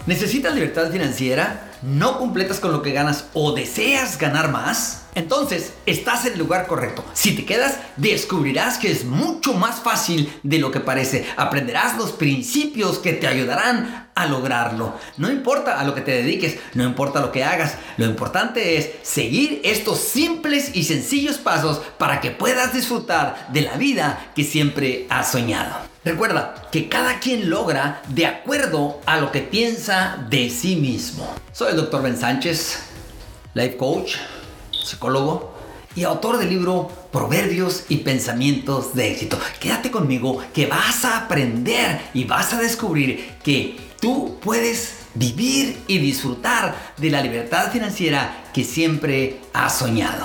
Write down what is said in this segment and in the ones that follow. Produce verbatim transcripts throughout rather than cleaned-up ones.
¿Necesitas libertad financiera? ¿No completas con lo que ganas o deseas ganar más? Entonces, estás en el lugar correcto. Si te quedas, descubrirás que es mucho más fácil de lo que parece. Aprenderás los principios que te ayudarán a lograrlo. No importa a lo que te dediques, no importa lo que hagas. Lo importante es seguir estos simples y sencillos pasos para que puedas disfrutar de la vida que siempre has soñado. Recuerda que cada quien logra de acuerdo a lo que piensa de sí mismo. Soy el doctor Ben Sánchez, life coach, psicólogo y autor del libro Proverbios y Pensamientos de Éxito. Quédate conmigo que vas a aprender y vas a descubrir que tú puedes vivir y disfrutar de la libertad financiera que siempre has soñado.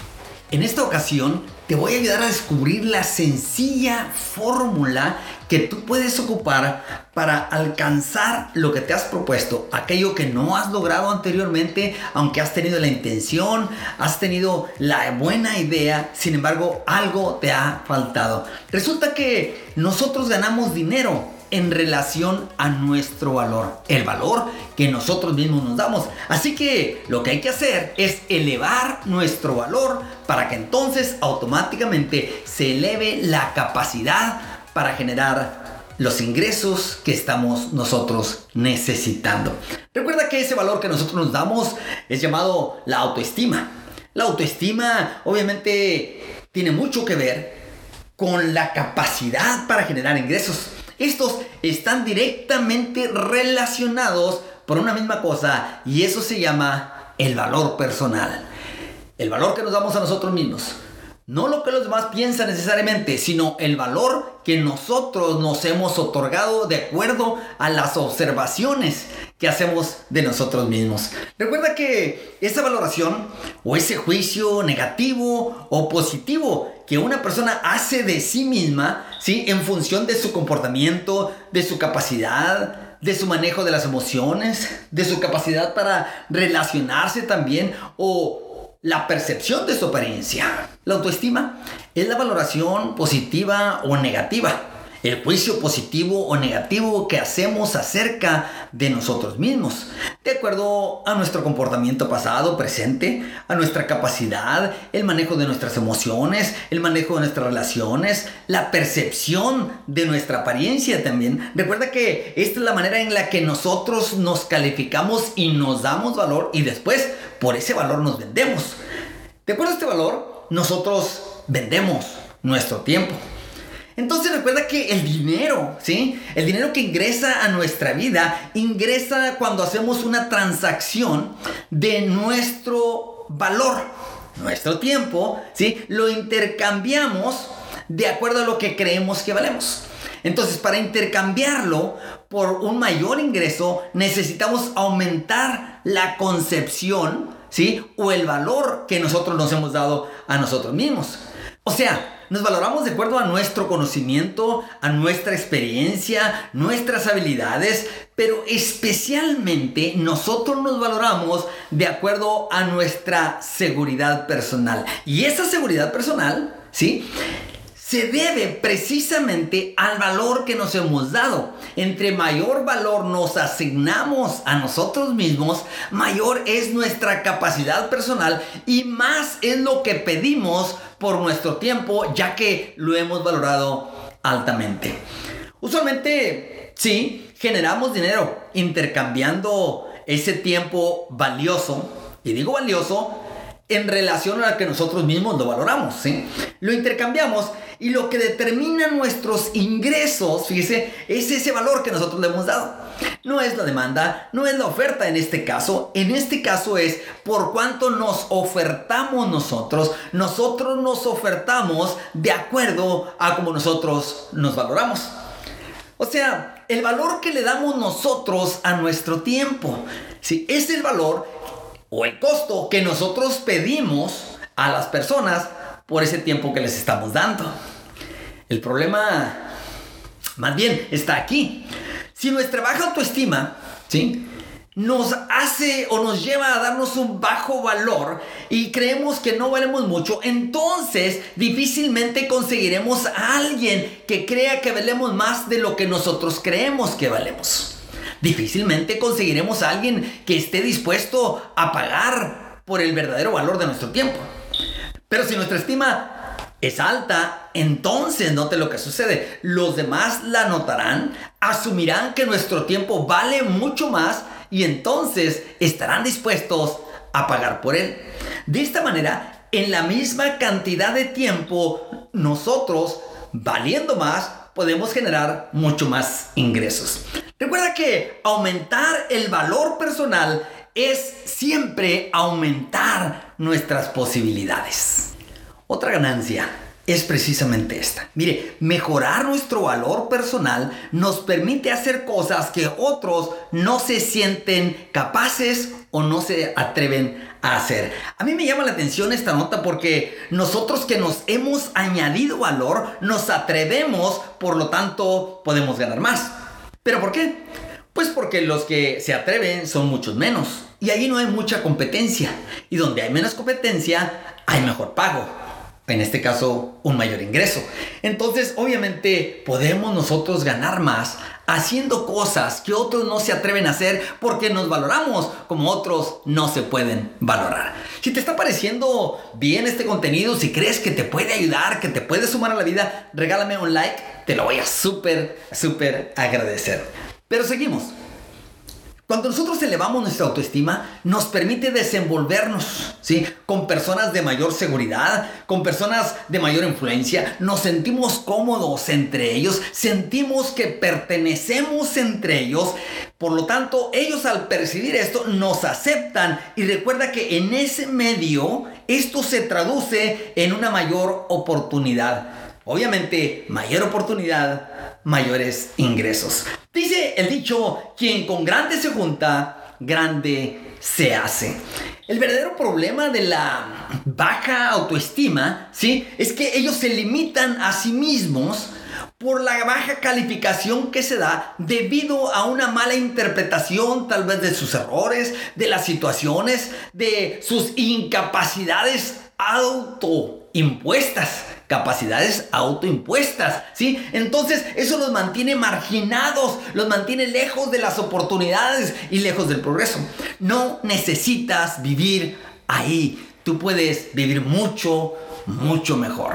En esta ocasión te voy a ayudar a descubrir la sencilla fórmula que tú puedes ocupar para alcanzar lo que te has propuesto, aquello que no has logrado anteriormente, aunque has tenido la intención, has tenido la buena idea, sin embargo, algo te ha faltado. Resulta que nosotros ganamos dinero en relación a nuestro valor, el valor que nosotros mismos nos damos. Así que lo que hay que hacer es elevar nuestro valor para que entonces automáticamente se eleve la capacidad para generar los ingresos que estamos nosotros necesitando. Recuerda que ese valor que nosotros nos damos es llamado la autoestima. La autoestima obviamente tiene mucho que ver con la capacidad para generar ingresos. Estos están directamente relacionados por una misma cosa y eso se llama el valor personal. El valor que nos damos a nosotros mismos. No lo que los demás piensan necesariamente, sino el valor que nosotros nos hemos otorgado de acuerdo a las observaciones que hacemos de nosotros mismos. Recuerda que esa valoración o ese juicio negativo o positivo que una persona hace de sí misma, ¿sí?, en función de su comportamiento, de su capacidad, de su manejo de las emociones, de su capacidad para relacionarse también o la percepción de su apariencia. La autoestima es la valoración positiva o negativa, el juicio positivo o negativo que hacemos acerca de nosotros mismos, de acuerdo a nuestro comportamiento pasado, presente, a nuestra capacidad, el manejo de nuestras emociones, el manejo de nuestras relaciones, la percepción de nuestra apariencia también. Recuerda que esta es la manera en la que nosotros nos calificamos y nos damos valor y después por ese valor nos vendemos. De acuerdo a este valor, nosotros vendemos nuestro tiempo. Entonces recuerda que el dinero, ¿sí?, el dinero que ingresa a nuestra vida, ingresa cuando hacemos una transacción de nuestro valor, nuestro tiempo, ¿sí?, lo intercambiamos de acuerdo a lo que creemos que valemos. Entonces, para intercambiarlo por un mayor ingreso, necesitamos aumentar la concepción, ¿sí?, o el valor que nosotros nos hemos dado a nosotros mismos. O sea, nos valoramos de acuerdo a nuestro conocimiento, a nuestra experiencia, nuestras habilidades, pero especialmente nosotros nos valoramos de acuerdo a nuestra seguridad personal. Y esa seguridad personal, ¿sí?, se debe precisamente al valor que nos hemos dado. Entre mayor valor nos asignamos a nosotros mismos, mayor es nuestra capacidad personal y más es lo que pedimos por nuestro tiempo, ya que lo hemos valorado altamente. Usualmente, sí, generamos dinero intercambiando ese tiempo valioso, y digo valioso, en relación a lo que nosotros mismos lo valoramos, ¿sí? Lo intercambiamos y lo que determina nuestros ingresos, fíjese, es ese valor que nosotros le hemos dado. No es la demanda, no es la oferta en este caso. En este caso es por cuánto nos ofertamos nosotros. Nosotros nos ofertamos de acuerdo a cómo nosotros nos valoramos. O sea, el valor que le damos nosotros a nuestro tiempo, ¿sí?, es el valor o el costo que nosotros pedimos a las personas por ese tiempo que les estamos dando. El problema, más bien, está aquí. Si nuestra baja autoestima, ¿sí?, nos hace o nos lleva a darnos un bajo valor y creemos que no valemos mucho, entonces difícilmente conseguiremos a alguien que crea que valemos más de lo que nosotros creemos que valemos. Difícilmente conseguiremos a alguien que esté dispuesto a pagar por el verdadero valor de nuestro tiempo. Pero si nuestra estima es alta, entonces note lo que sucede. Los demás la notarán, asumirán que nuestro tiempo vale mucho más y entonces estarán dispuestos a pagar por él. De esta manera, en la misma cantidad de tiempo, nosotros, valiendo más, podemos generar mucho más ingresos. Recuerda que aumentar el valor personal es siempre aumentar nuestras posibilidades. Otra ganancia es precisamente esta. Mire, mejorar nuestro valor personal nos permite hacer cosas que otros no se sienten capaces o no se atreven a hacer. A mí me llama la atención esta nota porque nosotros que nos hemos añadido valor, nos atrevemos, por lo tanto podemos ganar más. ¿Pero por qué? Pues porque los que se atreven son muchos menos y allí no hay mucha competencia, y donde hay menos competencia hay mejor pago, en este caso un mayor ingreso. Entonces obviamente podemos nosotros ganar más haciendo cosas que otros no se atreven a hacer porque nos valoramos como otros no se pueden valorar. Si te está pareciendo bien este contenido, si crees que te puede ayudar, que te puede sumar a la vida, regálame un like, te lo voy a súper, súper agradecer. Pero seguimos. Cuando nosotros elevamos nuestra autoestima, nos permite desenvolvernos, ¿sí?, con personas de mayor seguridad, con personas de mayor influencia. Nos sentimos cómodos entre ellos, sentimos que pertenecemos entre ellos. Por lo tanto, ellos al percibir esto nos aceptan, y recuerda que en ese medio esto se traduce en una mayor oportunidad. Obviamente, mayor oportunidad, mayores ingresos. Dice el dicho, quien con grande se junta, grande se hace. El verdadero problema de la baja autoestima, ¿sí?, es que ellos se limitan a sí mismos por la baja calificación que se da debido a una mala interpretación tal vez de sus errores, de las situaciones, de sus incapacidades autoimpuestas. Capacidades autoimpuestas, ¿sí? Entonces eso los mantiene marginados, los mantiene lejos de las oportunidades y lejos del progreso. No necesitas vivir ahí. Tú puedes vivir mucho, mucho mejor.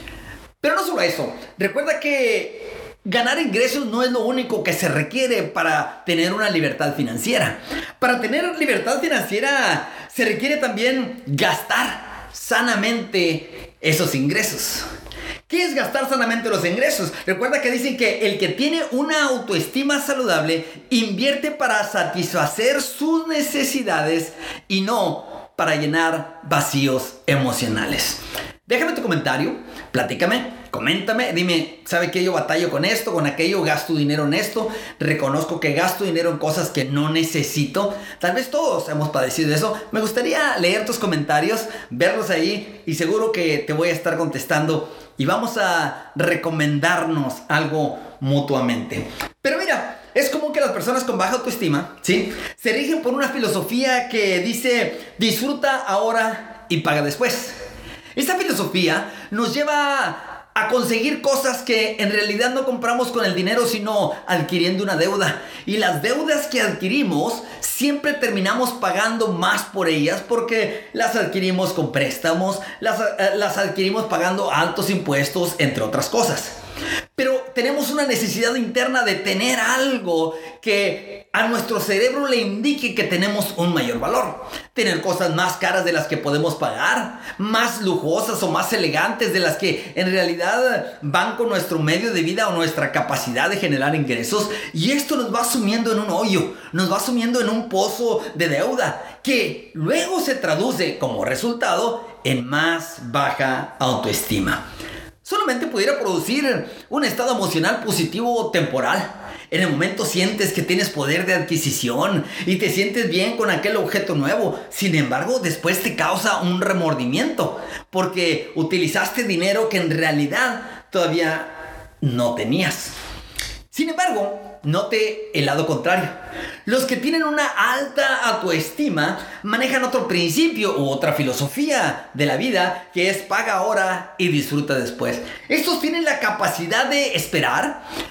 Pero no solo eso. Recuerda que ganar ingresos no es lo único que se requiere para tener una libertad financiera. Para tener libertad financiera se requiere también gastar sanamente esos ingresos. ¿Qué es gastar sanamente los ingresos? Recuerda que dicen que el que tiene una autoestima saludable invierte para satisfacer sus necesidades y no para llenar vacíos emocionales. Déjame tu comentario, platícame, coméntame, dime, ¿sabe qué? Yo batallo con esto, con aquello, gasto dinero en esto, reconozco que gasto dinero en cosas que no necesito. Tal vez todos hemos padecido de eso. Me gustaría leer tus comentarios, verlos ahí, y seguro que te voy a estar contestando y vamos a recomendarnos algo mutuamente. Pero mira, es común que las personas con baja autoestima, ¿sí?, se rigen por una filosofía que dice, disfruta ahora y paga después. Esta filosofía nos lleva a conseguir cosas que en realidad no compramos con el dinero, sino adquiriendo una deuda. Y las deudas que adquirimos siempre terminamos pagando más por ellas porque las adquirimos con préstamos, las, las adquirimos pagando altos impuestos, entre otras cosas. Pero tenemos una necesidad interna de tener algo que a nuestro cerebro le indique que tenemos un mayor valor. Tener cosas más caras de las que podemos pagar, más lujosas o más elegantes de las que en realidad van con nuestro medio de vida o nuestra capacidad de generar ingresos. Y esto nos va sumiendo en un hoyo, nos va sumiendo en un pozo de deuda que luego se traduce como resultado en más baja autoestima. Solamente pudiera producir un estado emocional positivo temporal. En el momento sientes que tienes poder de adquisición y te sientes bien con aquel objeto nuevo. Sin embargo, después te causa un remordimiento porque utilizaste dinero que en realidad todavía no tenías. Sin embargo, note el lado contrario. Los que tienen una alta autoestima manejan otro principio u otra filosofía de la vida, que es paga ahora y disfruta después. Estos tienen la capacidad de esperar,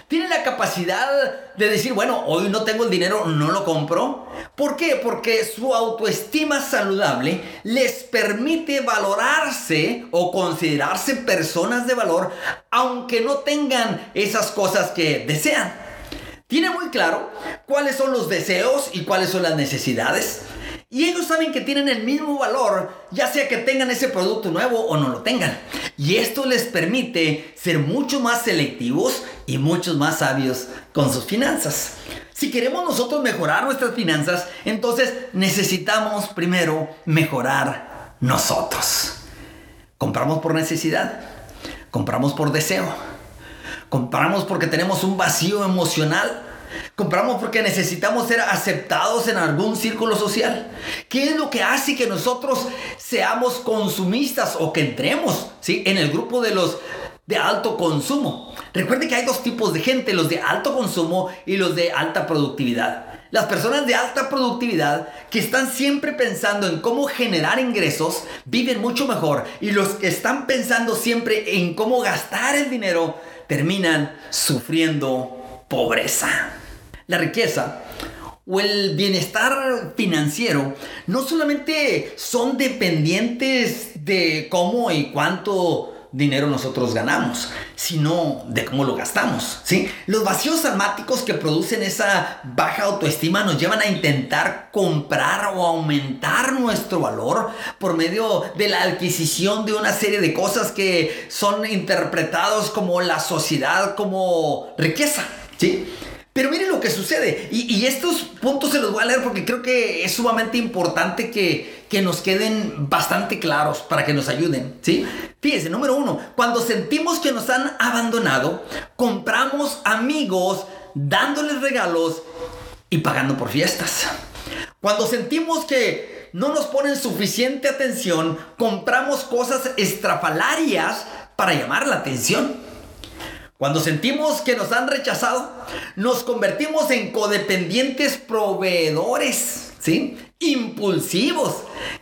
Tienen la capacidad de decir, bueno, hoy no tengo el dinero, no lo compro. ¿Por qué? Porque su autoestima saludable les permite valorarse o considerarse personas de valor, aunque no tengan esas cosas que desean. Tienen muy claro cuáles son los deseos y cuáles son las necesidades. Y ellos saben que tienen el mismo valor, ya sea que tengan ese producto nuevo o no lo tengan. Y esto les permite ser mucho más selectivos y muchos más sabios con sus finanzas. Si queremos nosotros mejorar nuestras finanzas, entonces necesitamos primero mejorar nosotros. Compramos por necesidad, compramos por deseo, compramos porque tenemos un vacío emocional. Compramos porque necesitamos ser aceptados en algún círculo social. ¿Qué es lo que hace que nosotros seamos consumistas o que entremos, ¿sí?, en el grupo de los de alto consumo? Recuerde que hay dos tipos de gente, los de alto consumo y los de alta productividad. Las personas de alta productividad, que están siempre pensando en cómo generar ingresos, viven mucho mejor. Y los que están pensando siempre en cómo gastar el dinero, terminan sufriendo pobreza. La riqueza o el bienestar financiero no solamente son dependientes de cómo y cuánto dinero nosotros ganamos, sino de cómo lo gastamos, ¿sí? Los vacíos almáticos que producen esa baja autoestima nos llevan a intentar comprar o aumentar nuestro valor por medio de la adquisición de una serie de cosas que son interpretados como la sociedad como riqueza, ¿sí? Pero miren lo que sucede, y, y estos puntos se los voy a leer porque creo que es sumamente importante que, que nos queden bastante claros para que nos ayuden, ¿sí? Fíjense, número uno, cuando sentimos que nos han abandonado, compramos amigos dándoles regalos y pagando por fiestas. Cuando sentimos que no nos ponen suficiente atención, compramos cosas estrafalarias para llamar la atención. Cuando sentimos que nos han rechazado, nos convertimos en codependientes proveedores, ¿sí?, impulsivos,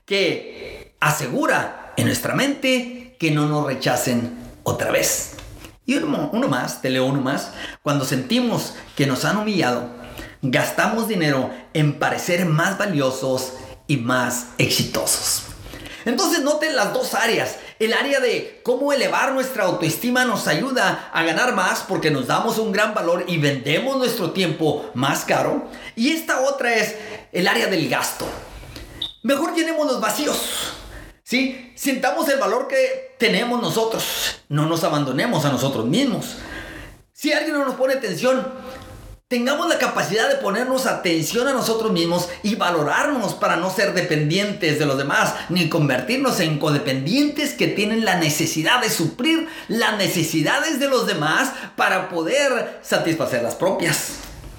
que asegura en nuestra mente que no nos rechacen otra vez. Y uno, uno más, te leo uno más. Cuando sentimos que nos han humillado, gastamos dinero en parecer más valiosos y más exitosos. Entonces noten las dos áreas. El área de cómo elevar nuestra autoestima nos ayuda a ganar más porque nos damos un gran valor y vendemos nuestro tiempo más caro. Y esta otra es el área del gasto. Mejor llenemos los vacíos, ¿sí? Sintamos el valor que tenemos nosotros. No nos abandonemos a nosotros mismos. Si alguien no nos pone atención, tengamos la capacidad de ponernos atención a nosotros mismos y valorarnos para no ser dependientes de los demás, ni convertirnos en codependientes que tienen la necesidad de suplir las necesidades de los demás para poder satisfacer las propias.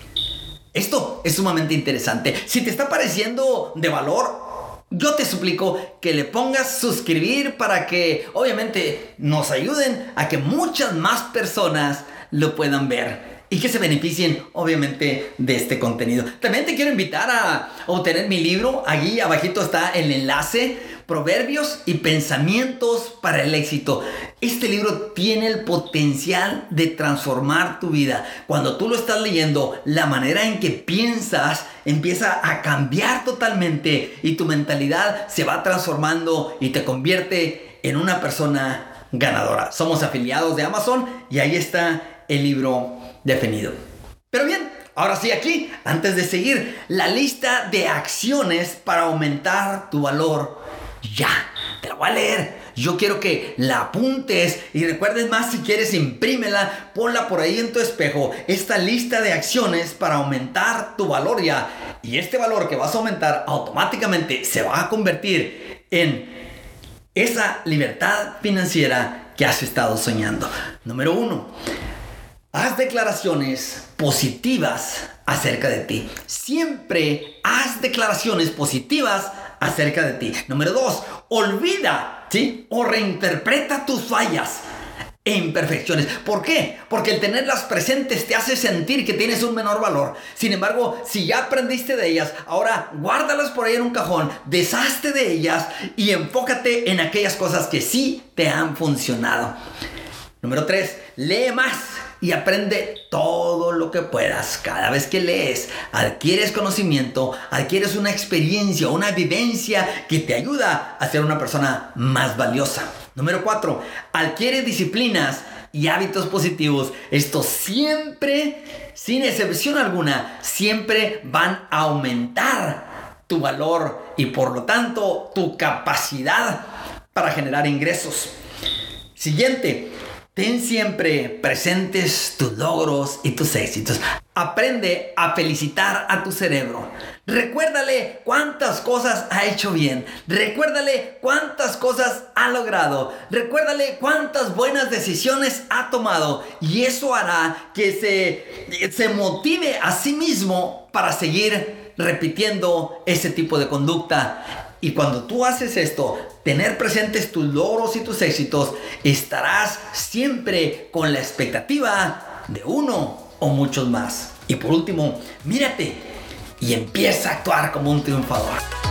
Esto es sumamente interesante. Si te está pareciendo de valor, yo te suplico que le pongas suscribir para que obviamente nos ayuden a que muchas más personas lo puedan ver y que se beneficien obviamente de este contenido. También te quiero invitar a obtener mi libro. Allí abajito está el enlace, Proverbios y Pensamientos para el Éxito. Este libro tiene el potencial de transformar tu vida. Cuando tú lo estás leyendo, la manera en que piensas empieza a cambiar totalmente y tu mentalidad se va transformando y te convierte en una persona ganadora. Somos afiliados de Amazon y ahí está el libro definido. Pero bien, ahora sí, aquí, antes de seguir, la lista de acciones para aumentar tu valor. Ya, te la voy a leer. Yo quiero que la apuntes y recuerdes más, si quieres imprímela, ponla por ahí en tu espejo. Esta lista de acciones para aumentar tu valor ya. Y este valor que vas a aumentar automáticamente se va a convertir en esa libertad financiera que has estado soñando. Número uno. Haz declaraciones positivas acerca de ti. Siempre haz declaraciones positivas acerca de ti. Número dos, olvida, ¿sí?, o reinterpreta tus fallas e imperfecciones. ¿Por qué? Porque el tenerlas presentes te hace sentir que tienes un menor valor. Sin embargo, si ya aprendiste de ellas, ahora guárdalas por ahí en un cajón, deshazte de ellas y enfócate en aquellas cosas que sí te han funcionado. Número tres, lee más y aprende todo lo que puedas. Cada vez que lees, adquieres conocimiento, adquieres una experiencia, una vivencia que te ayuda a ser una persona más valiosa. Número cuatro, adquiere disciplinas y hábitos positivos. Estos siempre, sin excepción alguna, siempre van a aumentar tu valor y por lo tanto tu capacidad para generar ingresos. Siguiente, ten siempre presentes tus logros y tus éxitos. Aprende a felicitar a tu cerebro. Recuérdale cuántas cosas ha hecho bien. Recuérdale cuántas cosas ha logrado. Recuérdale cuántas buenas decisiones ha tomado. Y eso hará que se, se motive a sí mismo para seguir repitiendo ese tipo de conducta. Y cuando tú haces esto, tener presentes tus logros y tus éxitos, estarás siempre con la expectativa de uno o muchos más. Y por último, mírate y empieza a actuar como un triunfador.